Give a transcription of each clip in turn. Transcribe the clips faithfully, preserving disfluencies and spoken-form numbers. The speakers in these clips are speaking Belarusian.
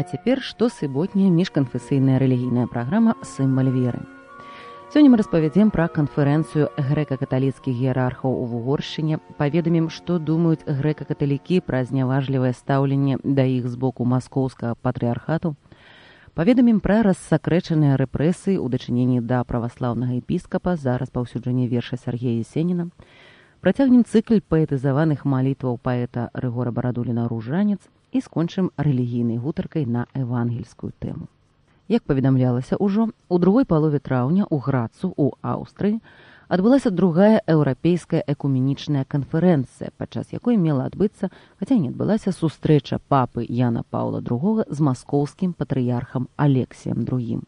цяпер штосуботняя міжканфесійная рэлігійная праграма «Сімвал веры». Сёння мы распавядзем пра канферэнцыю грэка-каталіцкіх іерархаў у Угоршчыне, паведамім, што думаюць грэка-каталікі пра зняважлівае стаўленне да іх з боку маскоўскага патрыархату, паведамім пра рассакрэчаныя рэпрэсіі ў дачыненні да праваслаўнага епіскапа за распаўсюджанне верша Сергея Есеніна, працягнем цыкль паэтызаваных малітваў паэта Рыгора Барадуліна «Ружанец» і скончым рэлігійнай гутаркай на евангельскую тэму. Як паведамлялася ўжо, у другой палове траўня ў Грацу, у Аўстрыі, адбылася другая еўрапейская экуменічная канферэнцыя, падчас якой мела адбыцца, хаця не адбылася, сустрэча папы Яна Паўла другога з маскоўскім патрыярхам Алексіем другім.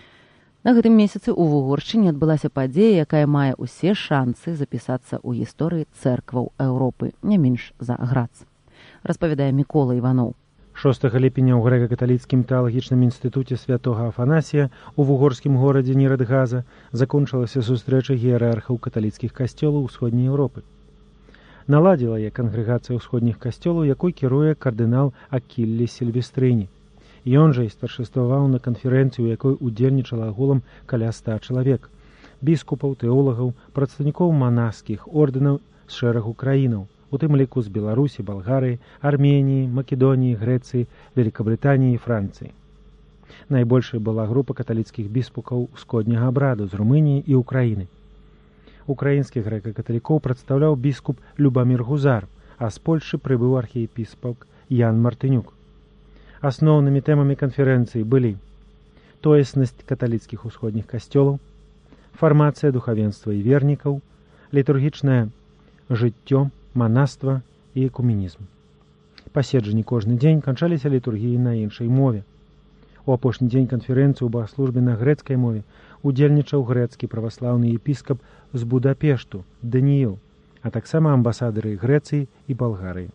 На гэтым месяцы ў Угоршчыне адбылася падзея, якая мае ўсе шанцы запісацца ў гісторыі цэркваў Еўропы, не менш за Грац. Распавядае Мікола Іваноў. шостага ліпеня ў грэка-каталіцкім тэалагічным інстытуце святога Афанасія ў вугорскім горадзе Нірадгаза закончылася сустрэча іерархаў каталіцкіх касцёлаў усходняй Еўропы. Наладзіла яе кангрэгацыя ўсходніх касцёлаў, якой кіруе кардынал Акіллі Сільвестрыні. Ён жа і старшыстваваў на канферэнцыю, у якой удзельнічала агулам каля ста чалавек, біскупаў, тэолагаў, прадстаўнікоў манаскіх ордэнаў з шэрагу краінаў, у тым ліку з Беларусі, Балгарыі, Арменіі, Македоніі, Грэцыі, Великабрытаніі і Францыі. Найбольшай была група каталіцкіх біспупаў усходняга абраду з Румыніі і Украіны. Украінскіх грэка-каталікоў прадстаўляў біскуп Любамір Гузар, а з Польшы прыбыў архіепіскоп Ян Мартынюк. Асноўнымі тэмамі канферэнцыі былі тоеснасць каталіцкіх усходніх касцёлаў, фармацыя духавенства і вернікаў, літургічнае жыццё, манаства і экуменізм. Паседжанні кожны дзень канчаліся літургіяй на іншай мове. У апошні дзень канферэнцыі ў багаслужбе на грэцкай мове удзельнічаў грэцкі праваслаўны епіскап з Будапешту Данііл, а таксама амбасадары Грэцыі і Балгарыі.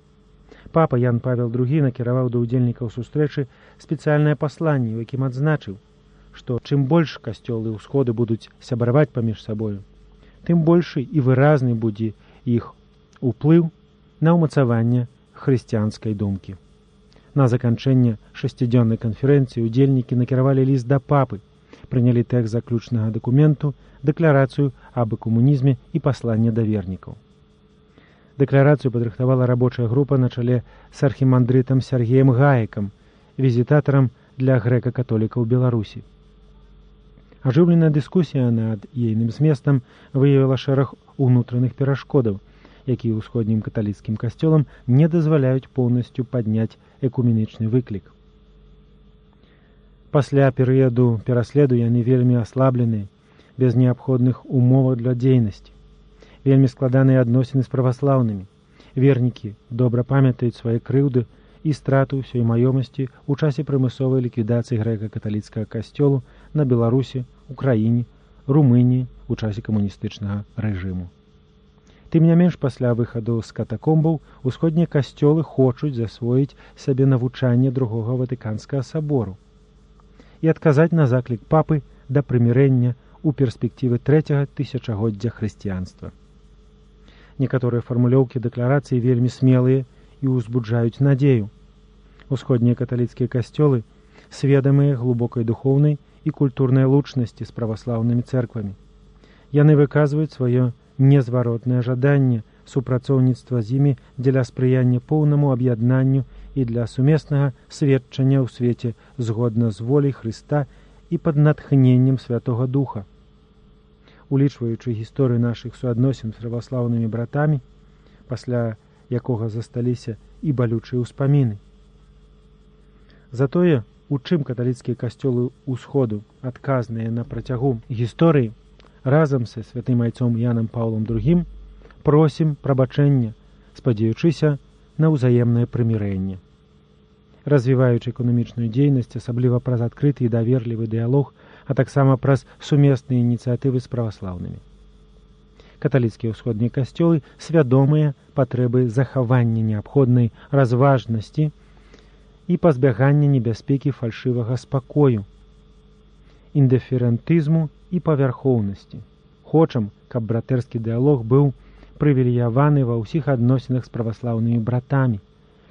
Папа Ян Павел другі накіраваў да ўдзельнікаў сустрэчы спецыяльнае пасланне, у якім адзначыў, што чым больш касцёлы ўсходу будуць сябраваць паміж сабою, тым большы і выразны будзе іх уплыў на ўмацаванне хрысціянскай думкі. На заканчэнне шасцідзённай канферэнцыі удзельнікі накіравалі ліст да папы, прынялі тэкст заключнага дакументу, дэкларацыю аб экумунізме і пасланне да вернікаў. Дэкларацыю падрыхтавала рабочая група на чале з архімандрытам Сергеем Гаекам, візітатарам для грэка-католікаў Беларусі. Ажыўленая дыскусія над ейным зместам выявіла шэраг унутраных перашкодаў, якія ўсходнім каталіцкім касцёлам не дазваляюць поўнасцю падняць экуменічны выклік. Пасля перыяду пераследу яны вельмі аслабленыя, без неабходных умоваў для дзейнасці. Вельмі складаныя адносіны з праваслаўнымі. Вернікі добра памятаюць свае крыўды і страту ўсёй маёмасці ў часе прымусовай ліквідацыі грэка-каталіцкага касцёлу на Беларусі, Украіне, Румыніі ў часе камуністычнага рэжыму. Тым не менш, пасля выхаду з катакомбаў усходнія касцёлы хочуць засвоіць сабе навучанне другога Ватыканскага сабору і адказаць на заклік папы да прымірэння ў перспектывы трэцяга тысячагоддзя хрысціянства. Некаторыя фармулёўкі дэкларацыі вельмі смелыя і ўзбуджаюць надзею. Усходнія каталіцкія касцёлы сведамыя глыбокай духоўнай і культурнай лучнасці з праваслаўнымі цэрквамі. Яны выказваюць сваё незваротнае жаданне супрацоўніцтва з імі дзеля спрыяння поўнаму аб'яднанню і для сумеснага сведчання ў свеце згодна з воляй Хрыста і пад натхненнем Святога Духа. Улічваючы гісторыю нашых суадносін з праваслаўнымі братамі, пасля якога засталіся і балючыя ўспаміны. Затое, у чым каталіцкія касцёлы ўсходу адказныя на працягу гісторыі, разам са святым айцом Янам Паўлам другім просім прабачэння, спадзеючыся на ўзаемнае прымірэнне. Развіваючы эканамічную дзейнасць, асабліва праз адкрыты і даверлівы дыялог, а таксама праз сумесныя ініцыятывы з праваслаўнымі. Каталіцкія ўсходнія касцёлы свядомыя патрэбы захавання неабходнай разважнасці і пазбягання небяспекі фальшывага спакою, індыферэнтызму і павярхоўнасці. Хочам, каб братэрскі дыялог быў прывілеяваны ва ўсіх адносінах з праваслаўнымі братамі,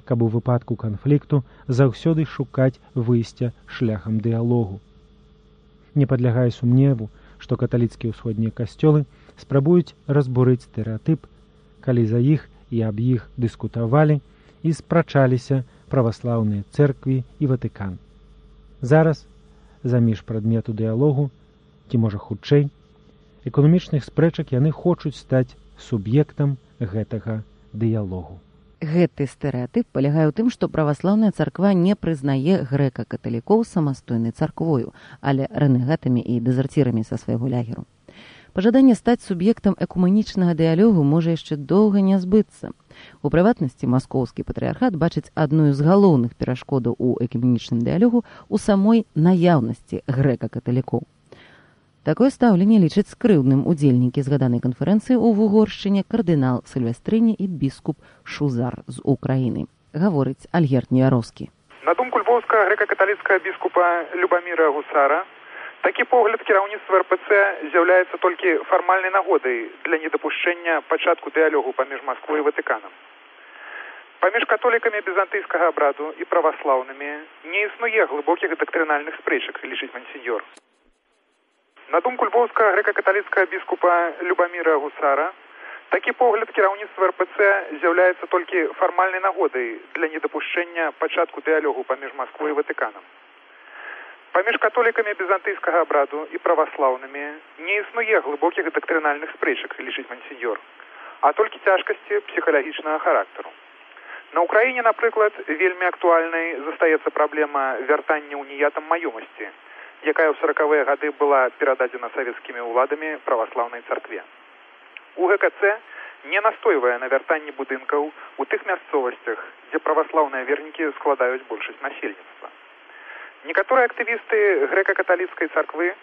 каб у выпадку канфлікту заўсёды шукаць выйсця шляхам дыялогу. Не падлягае сумневу, што каталіцкія ўсходнія касцёлы спрабуюць разбурыць стэрэатып, калі за іх і аб іх дыскутавалі і спрачаліся праваслаўныя цэркві і Ватыкан. Зараз, заміж прадмету дыялогу, ці можа хутчэй, эканамічных спрэчак яны хочуць стаць суб'ектам гэтага дыялогу. Гэты стэрэатып палягае ў тым, што праваслаўная царква не прызнае грэка-каталікоў самастойнай царквою, але рэнегатамі і дэзерцірамі са свайго лягеру. Пажаданне стаць суб'ектам экумэнічнага дыялогу можа яшчэ доўга не збыцца. У прыватнасці, маскоўскі патрыярхат бачыць адну з галоўных перашкодаў у экумэнічным дыялогу ў самой наяўнасці грэка-каталікоў. Такое стаўленне лічаць скрыўдным удзельнікі згаданай канферэнцыі ў Вугоршчыне кардынал Сільвестрыні і біскуп Шузар з Украіны. Гаворыць Альгерт Неяроўскі. На думку львоўскага грэка-каталіцкага біскупа Любаміра Гусара, такі погляд кіраўніцтва эр пэ цэ з'яўляецца толькі фармальнай нагодай для недапушчэння пачатку дыялогу паміж Масквой і Ватыканам. Паміж католікамі візантыйскага абраду і праваслаўнымі не існуе глыбокіх дактрынальных спрэчак, лічыць мансіньёр. На думку львоўскага грэка-каталіцкага біскупа Любаміра Гусара, такі погляд кіраўніцтва эр пэ цэ з'яўляецца толькі фармальнай нагодай для недапушчэння пачатку дыялогу паміж Масквой і Ватыканам. Паміж католікамі візантыйскага абраду і праваслаўнымі не існуе глыбокіх дактрынальных спрэчак, лічыць мансіньёр, а толькі цяжкасці псіхалагічнага характару. На Украіне, напрыклад, вельмі актуальнай застаецца праблема вяртання уніятам маёмасці, якая ў саракавыя гады была перададзена савецкімі ўладамі праваслаўнай царкве. У гэ ка цэ не настойвае на вяртанні будынкаў у тых мясцовасцях, дзе праваслаўныя вернікі складаюць большасць насельніцтва. Некаторыя актывісты грэка-каталіцкай царквы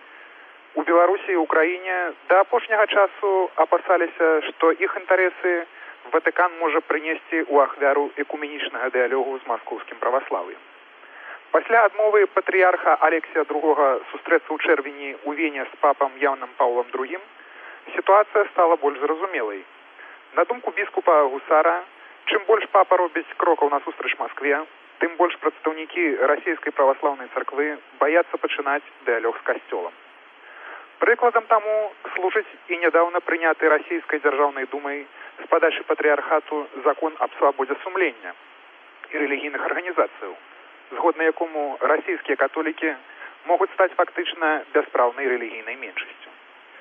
у Беларусі і Украіне да апошняга часу апасаліся, што іх інтарэсы Ватыкан можа прынесці ў ахвяру экуменічнага дыялогу з маскоўскім праваслаўем. Пасля адмовы патрыярха Алексія другога сустрэцца ў чэрвені ў Вене з папам Яном Паўлам другім, сітуацыя стала больш зразумелай. На думку біскупа Гусара, чым больш папа робіць крокаў насустрач Маскве, тым больш прадстаўнікі расійскай праваслаўнай царквы баяцца пачынаць дыялог з касцёлам. Прыкладам таму служыць і нядаўна прыняты расійскай дзяржаўнай думай з падачы патрыярхату закон аб свабодзе сумлення і рэлігійных арганізацыяў, згодна якому расійскія католікі могуць стаць фактычна бяспраўнай рэлігійнай меншасцю.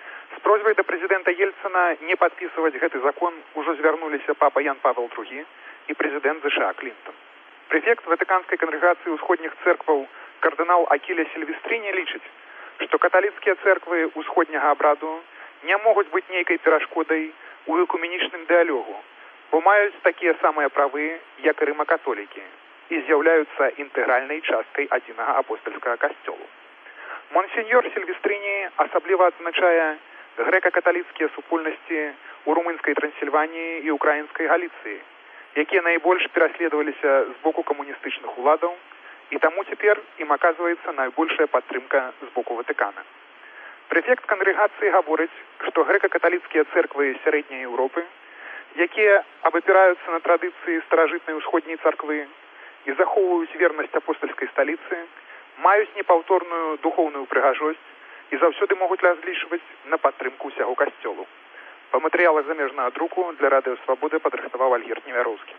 З просьбай да прэзідэнта Ельцына не падпісваць гэты закон ужо звярнуліся папа Ян Павел другі і прэзідэнт зэ ша Клінтон. Прэфект Ватыканскай кангрэгацыі ўсходніх цэркваў кардынал Акіля Сільвестрыні лічыць, што каталіцкія цэрквы ўсходняга абраду не могуць быць нейкай перашкодай у экуменічным дыялогу, бо маюць такія самыя правы, як і рыма-католікі, і з'яўляюцца інтэгральнай часткай адзінага апостальскага касцёлу. Монсеньор Сільвестрыні асабліва адзначае грэка-каталіцкія супольнасці ў румынскай Трансільваніі і украінскай Галіцыі, якія найбольш пераследаваліся з боку камуністычных уладаў, і таму цяпер ім аказваецца найбольшая падтрымка з боку Ватыкана. Прэфект кангрэгацыі гаворыць, што грэка-каталіцкія цэрквы сярэдняй Еўропы, якія абапіраюцца на традыцыі старажытнай усходняй царквы і захоўваюць вернасць апостальскай сталіцы, маюць непаўторную духоўную прыгажосць і заўсёды могуць разлічваць на падтрымку ўсяго касцёлу. Па матэрыялах замежнага друку для Радыё Свабоды падрыхтаваў Альгерт Неяроўскі.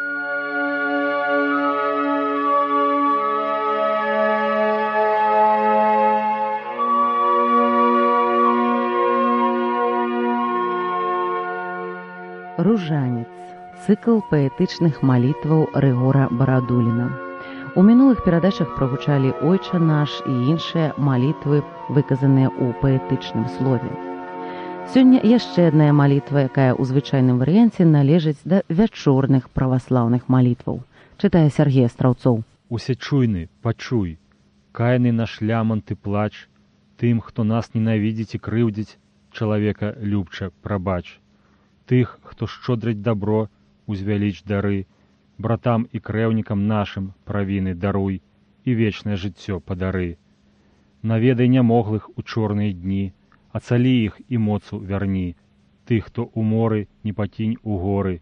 Ружанец. Цыкл паэтычных малітваў Рыгора Барадуліна. У мінулых перадачах прагучалі «Ойча наш» і іншыя малітвы, выказаныя ў паэтычным слове. Сёння яшчэ адная малітва, якая ў звычайным варыянце належыць да вячорных праваслаўных малітваў. Чытае Сергей Астраўцоў. Усечуйны, пачуй, кайны наш лямант і плач, тым, хто нас ненавідзіць і крыўдзіць, чалавека любча прабач. Тых, хто шчодрыць дабро, узвяліч дары, братам і крэўнікам нашым правіны даруй і вечнае жыццё падары. Наведай нямоглых у чорныя дні, ацалі іх і моцу вярні. Тых, хто ў моры, не пакінь у горы,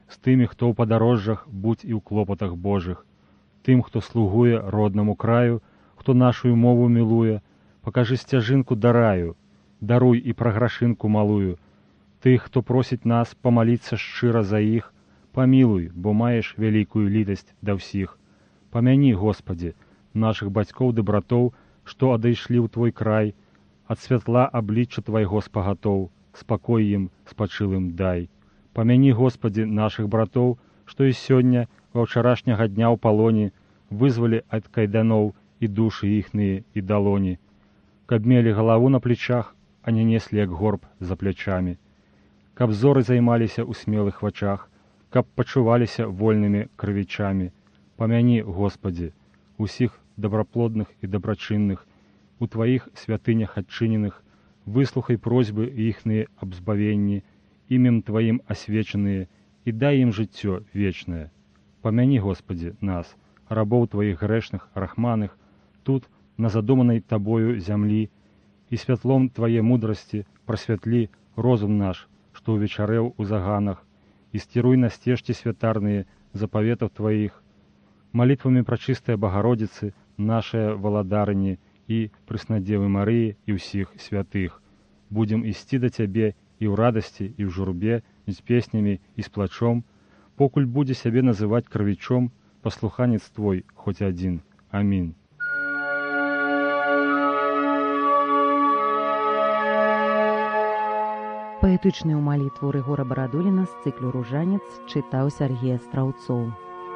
з тымі, хто ў падарожжах, будь і ў клопатах Божых, тым, хто слугуе роднаму краю, хто нашую мову мілуе, пакажы сцяжынку да раю, даруй і праграшынку малую, тых, хто просіць нас памаліцца шчыра за іх, памілуй, бо маеш вялікую літасць да ўсіх. Памяні, Господі, нашых бацькоў ды братоў, што адышлі ў твой край, ад святла аблічча твайго спагатоў, спакой ім спачылым дай. Памяні, Господі, нашых братоў, што і сёння, ва ўчарашняга дня ў палоне, вызвалі ад кайданоў і душы іхныя і далоні, каб мелі галаву на плечах, а не неслі як горб за плячамі, каб зоры займаліся ў смелых вачах, каб пачуваліся вольнымі крывічамі. Памяні, Господі, усіх добраплодных і дабрачынных, у тваіх святынях адчыненых, выслухай просьбы іхныя аб збавенні, імем тваім асвечаныя, і дай ім жыццё вечнае. Памяні, Господі, нас, рабоў тваіх грэшных, рахманых, тут, на задуманай табою зямлі, і святлом твае мудрасці прасвятлі розум наш, што ўвечарэў у заганах, і сціруй на сцежкі святарныя запаветаў тваіх, малітвамі прачыстая Багародзіцы, нашая валадарыні і прыснадзевы Марыі і ўсіх святых. Будзем ісці да цябе і ў радасці, і ў журбе, і з песнямі, і з плачом, покуль будзе сябе называць крывічом, паслуханец твой хоць адзін. Амінь. Паэтычную малітву Рыгора Барадуліна з цыклу «Ружанец» чытаў Сяргей Астраўцоў.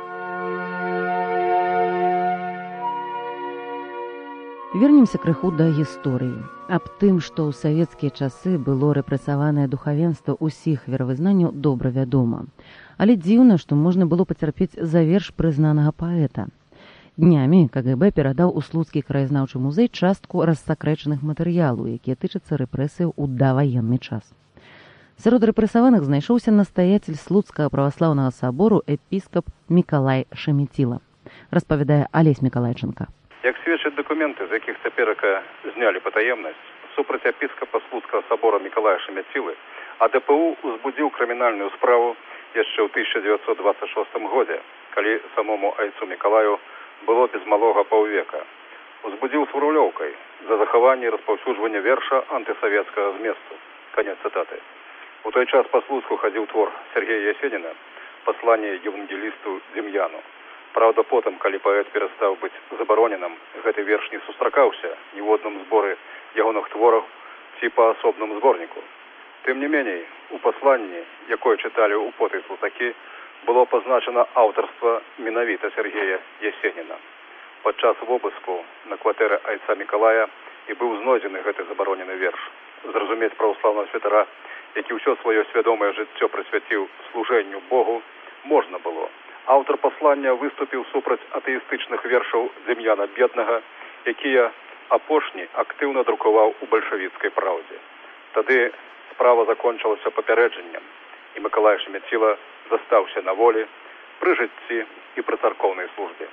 Вернемся крыху да гісторыі. Аб тым, што ў савецкія часы было рэпрэсаванае духавенства ўсіх веравызнанняў, добра вядома. Але дзіўна, што можна было пацярпець за верш прызнанага паэта. Днямі ка гэ бэ перадаў у Слуцкі краязнаўчы музей частку рассакрэчаных матэрыялаў, якія тычацца рэпрэсіяў у даваенны час. Сярод рэпрэсаваных знайшоўся настаяцель Слуцкага праваслаўнага сабору эпіскап Мікалай Шаміціла. Распавядае Алесь Мікалайченка. Як сведчаць дакументы, з якіх цяперака знялі патаемнасць, супраць епіскапа Слуцкага сабора Мікалая Шаміцілы а дэ пэ у узбудзіў крымінальную справу яшчэ ў тысяча дзевяцьсот дваццаць шостым годзе, калі самому айцу Мікалаю было без малога паўвека. Узбудзіў з варулёўкай за захаванне і распаўсюджванне верша антысавецкага зместу. Канец цытаты. У той час па Слуцку хадзіў твор Сергея Ясеніна «Пасланне евангелісту Дем'яну». Праўда, потым, калі паэт перастаў быць забароненым, гэты верш не сустракаўся ні ў одным зборы ягоных твораў ці па асобным зборніку. Тым не меней, у пасланні, якое чыталі ў потай слутакі, было пазначана аўтарства менавіта Сергея Ясеніна. Падчас вобыску на кватэры айца Мікалая і быў знойдзены гэты забаронены верш. Зразумець праваслаўнага святара, які ўсё сваё свядомае жыццё прысвяціў служэнню Богу, можна было. Аўтар паслання выступіў супраць атэістычных вершаў Дем'яна Беднага, якія апошні актыўна друкаваў у бальшавіцкай праўдзе. Тады справа закончылася папярэджаннем, і Мікалай Шаміціла застаўся на волі, пры жыцці і пры царкоўнай службе.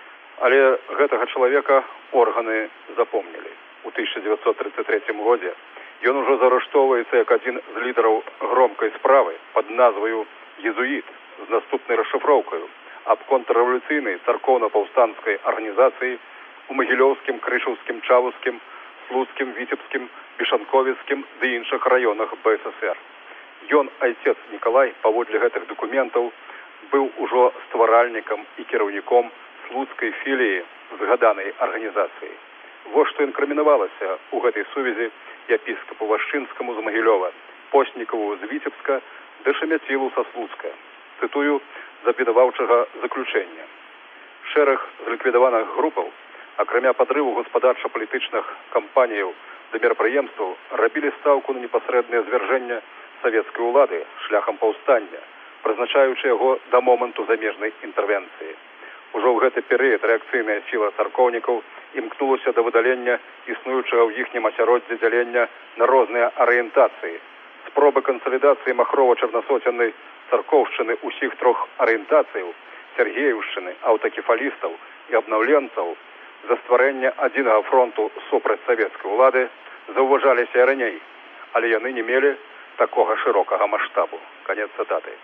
Але гэтага чалавека органы запомнілі. У тысяча дзевяцьсот трыццаць трэцім годзе ён ужо заарэштоўваецца як адзін з лідараў громкай справы пад назваю «Езуіт» з наступнай расшыфроўкаю аб контррэвалюцыйнай царкоўна-паўстанцкай арганізацыі у Магілёўскім, Крышаўскім, Чавускім, Слуцкім, Віцебскім, Бешанковіцкім ды іншых раёнах бэ эс эс ер. Ён, айцец Мікалай, паводле гэтых дакументаў, быў ужо стваральнікам і кіраўніком слуцкай філіі згаданай арганізацыі. Вось што інкрымінавалася ў гэтай сувязі епіскапу Вашчынскаму з Магілёва, Постнікаву з Віцебска ды Шаміцілу са Слуцка. Цытую з абвінаваўчага заключэння. Шэраг зліквідаваных групаў, акрамя падрыву гаспадарча-палітычных кампаніяў ды мерапрыемстваў, рабілі стаўку на непасрэднае звяржэнне савецкай улады шляхам паўстання, прызначаючы яго да моманту замежнай інтэрвенцыі. Ужо ў гэты перыяд рэакцыйная сіла царкоўнікаў імкнулася да выдалення існуючага ў іхнім асяроддзі дзялення на розныя арыентацыі. Спробы кансалідацыі махрова-чарнасоценнай царкоўшчыны ўсіх трох арыентацыяў, сергееўшчыны, аўтакефалістаў і абнаўленцаў за стварэнне адзінага фронту супраць савецкай улады заўважаліся і раней, але яны не мелі такога шырокага маштабу. Канец цытаты.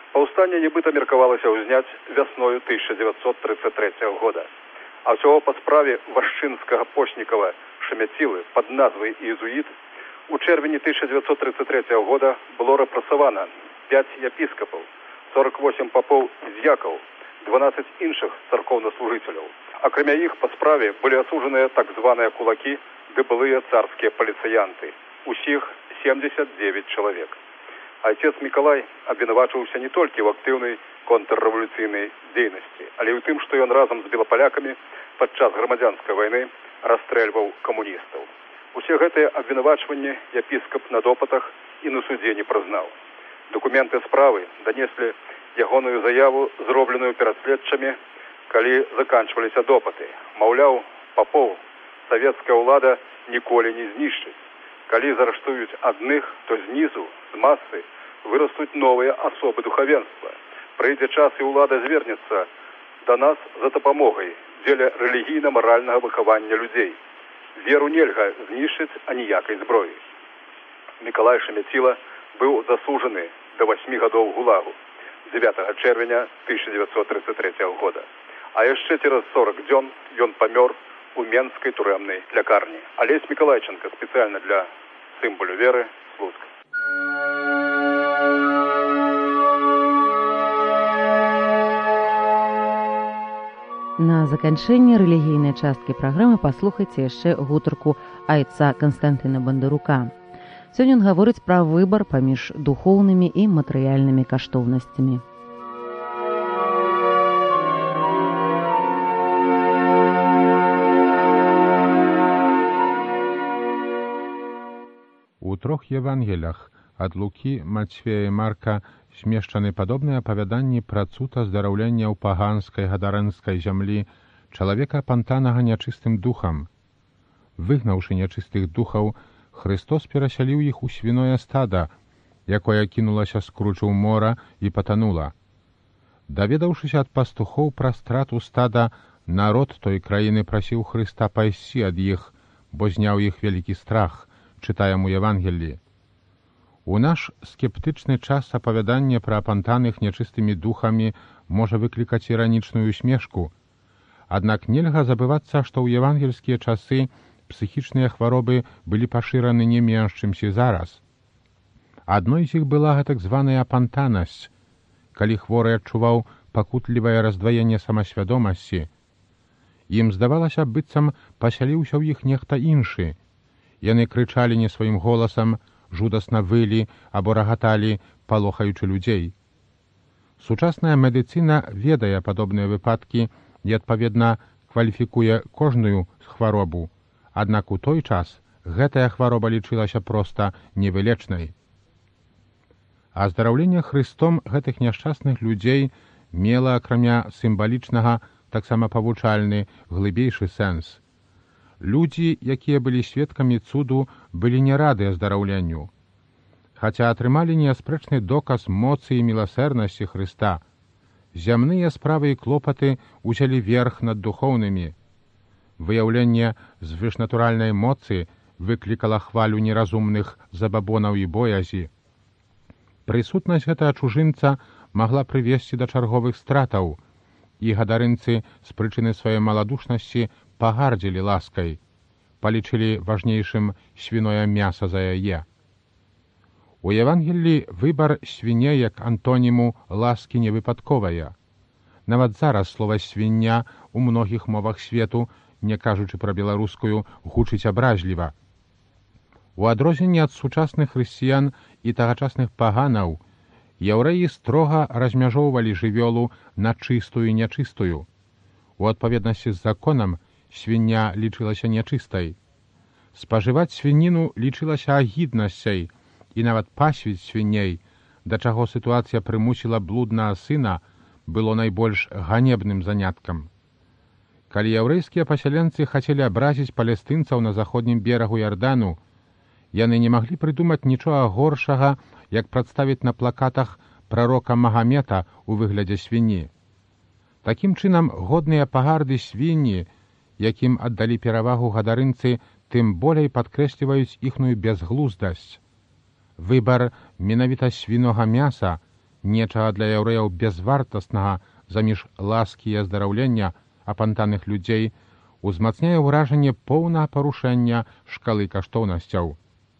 Паўстанне нібыта меркавалася ўзняць вясною тысяча девятьсот тридцать третьего года, а ўсяго па справе вашчынскага Постнікава Шемяцілы пад назвай «Иезуит» у чэрвені тысяча девятьсот тридцать третьего года было рэпрэсавана пять епіскапаў, сорок восемь папоў з'якаў, дванадцать іншых царкоўнаслужыцеляў. Акрамя іх па справе былі асуджаныя так званыя кулакі ды былыя царскія паліцыянты. Усіх семьдесят девять чалавек. Отец Миколай абвінавачваўся не толькі ў актыўнай контррэвалюцыйнай дзейнасці, але і ў тым, што ён разам з белапалякамі падчас грамадзянскай вайны расстрэльваў камуністаў. Усе гэтыя абвінавачванні епіскап на допытах і на судзе не прызнаў. Дакументы справы данеслі ягоную заяву, зробленую перад следчымі, калі заканчваліся допыты. Маўляў, папоў савецкая ўлада ніколі не знішчыць. Калі зарыштуюць адных, то знізу, з масы, вырастуць новыя асобы духавенства. Прыйдзе час, і ўлада звернецца да нас за дапамогай дзеля рэлігійна-маральнага выхавання людзей. Веру нельга знішчыць аніякай зброі. Мікалай Шемяціла быў засуджаны да восьмі гадоў гулагу дзевятага чэрвеня тысяча девятьсот тридцать третьего года. А яшчэ цераз сорок дзён ён памёр у Менскай турэмнай лякарні. Алесь Мікалайченка спецыяльна для сімволю веры, Слуцк. На заканчэнне рэлігійнай часткі праграмы паслухайце яшчэ гутарку айца Канстантына Бандарука. Сёння ён гаворыць пра выбар паміж духоўнымі і матэрыяльнымі каштоўнасцямі. У трох Евангелиях ад Лукі, Мацфея і Марка змешчаны падобныя апавяданні пра цуд аздараўлення ў паганскай гадарэнскай зямлі чалавека апантанага нячыстым духам. Выгнаўшы нячыстых духаў, Христос перасяліў іх у свіное стада, якое кінулася з кручу ў мора і патанула. Даведаўшыся ад пастухоў пра страту стада, народ той краіны прасіў Хрыста пайсці ад іх, бо зняў іх вялікі страх, чытаем у Евангеллі. У наш скептычны час апавяданне пра апантаных нячыстымі духамі можа выклікаць іранічную усмешку. Аднак нельга забывацца, што ў евангельскія часы псіхічныя хваробы былі пашыраны не менш, чымсьці зараз. Адной з іх была гэтак званая апантанасць, калі хворы адчуваў пакутлівае раздваенне самасвядомасці. Ім здавалася, быццам пасяліўся ў іх нехта іншы. Яны крычалі не сваім голасам, жудасна вылі або рагаталі, палохаючы людзей. Сучасная медыцына ведае падобныя выпадкі і, адпаведна, кваліфікуе кожную хваробу. Аднак у той час гэтая хвароба лічылася проста невылечнай. Аздараўленне Христом гэтых няшчасных людзей мела, акрамя сімвалічнага, таксама павучальны, глыбейшы сэнс. Людзі, якія былі сведкамі цуду, былі не рады аздараўленню. Хаця атрымалі неаспрэчны доказ моцы і міласэрнасці Хрыста, зямныя справы і клопаты ўзялі верх над духоўнымі. Выяўленне звышнатуральнай моцы выклікала хвалю неразумных забабонаў і боязі. Прысутнасць гэтага чужынца магла прывесці да чарговых стратаў, і гадарынцы з прычыны сваёй маладушнасці пагардзілі ласкай, палічылі важнейшым свіное мяса за яе. У Евангеллі выбар свіней як антоніму ласкі невыпадковая. Нават зараз слова «свіння» у многіх мовах свету, не кажучы пра беларускую, гучыць абразліва. У адрозненне ад сучасных хрысціян і тагачасных паганаў, яўрэі строга размяжоўвалі жывёлу на чыстую і нячыстую. У адпаведнасці з законам свіння лічылася нячыстай. Спажываць свініну лічылася агіднасцяй, і нават пасвіць свіней, да чаго сітуацыя прымусіла блуднага сына, было найбольш ганебным заняткам. Калі яўрэйскія пасяленцы хацелі абразіць палестынцаў на заходнім берагу Ярдану, яны не маглі прыдумаць нічога горшага, як прадставіць на плакатах прарока Магамета ў выглядзе свіні. Такім чынам, годныя пагарды свінні, якім аддалі перавагу гадарынцы, тым болей падкрэсліваюць іхную бязглуздасць. Выбар менавіта свінога мяса нечага для яўрэяў бязвартаснага заміж ласкі і аздараўлення апантаных людзей, узмацняе ўражанне поўнага парушэння шкалы каштоўнасцяў.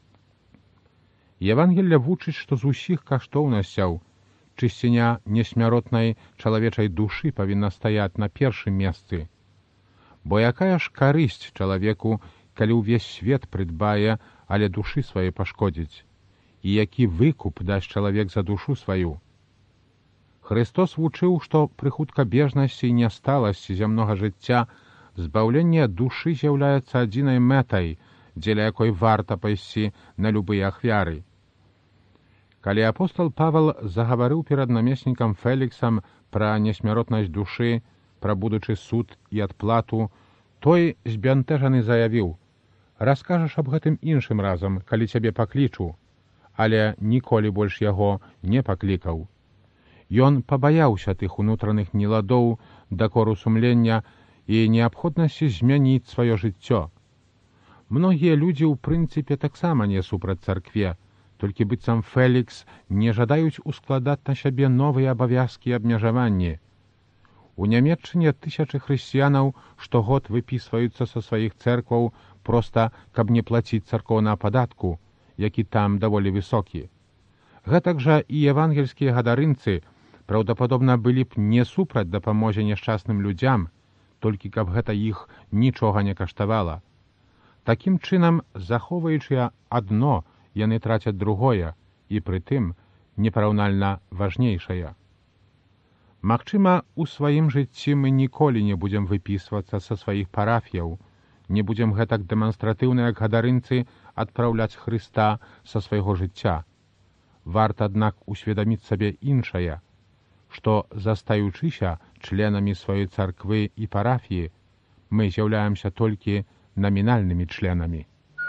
Евангелле вучыць, што з усіх каштоўнасцяў чысціня несмяротнай чалавечай душы павінна стаяць на першым месцы. Бо якая ж карысць чалавеку, калі ўвесь свет прыдбае, але душы свае пашкодзіць? І які выкуп дасць чалавек за душу сваю? Христос вучыў, што пры хуткабежнасці і нясталасці зямнога жыцця збаўленне душы з'яўляецца адзінай мэтай, дзеля якой варта пайсці на любыя ахвяры. Калі апостол Павел загаварыў перад намеснікам Феліксам пра несмяротнасць душы, пра будучы суд і адплату, той збянтэжаны заявіў: «Раскажаш аб гэтым іншым разам, калі цябе паклічу», але ніколі больш яго не паклікаў. Ён пабаяўся тых унутраных неладоў, дакору сумлення і неабходнасці змяніць сваё жыццё. Многія людзі ў прынцыпе таксама не супраць царкве, толькі быццам Фелікс не жадаюць ускладаць на сябе новыя абавязкі і абмежаванні. У Нямецчыне тысячы хрысціянаў штогод выпісваюцца са сваіх цэркваў проста, каб не плаціць царкоўнага падатку, які там даволі высокі. Гэтак жа і евангельскія гадарынцы праўдападобна былі б не супраць дапамозе няшчасным людзям, толькі каб гэта іх нічога не каштавала. Такім чынам, захоўваючы адно, яны трацяць другое, і прытым непараўнальна важнейшае. Магчыма, у сваім жыцці мы ніколі не будзем выпісвацца са сваіх парафіяў, не будзем гэтак дэманстратыўна, як гадарынцы, адпраўляць Хрыста са свайго жыцця. Варта, аднак, усведаміць сабе іншае, што, застаючыся членамі сваёй царквы і парафіі, мы з'яўляемся толькі намінальнымі членамі.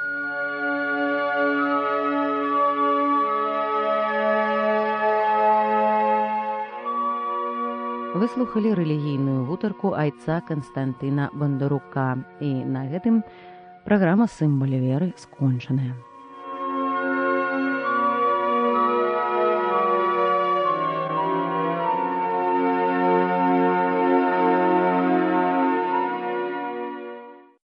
Вы слухалі рэлігійную гутарку айца Канстантына Бандарука. І на гэтым праграма «Сімвал веры» скончаная.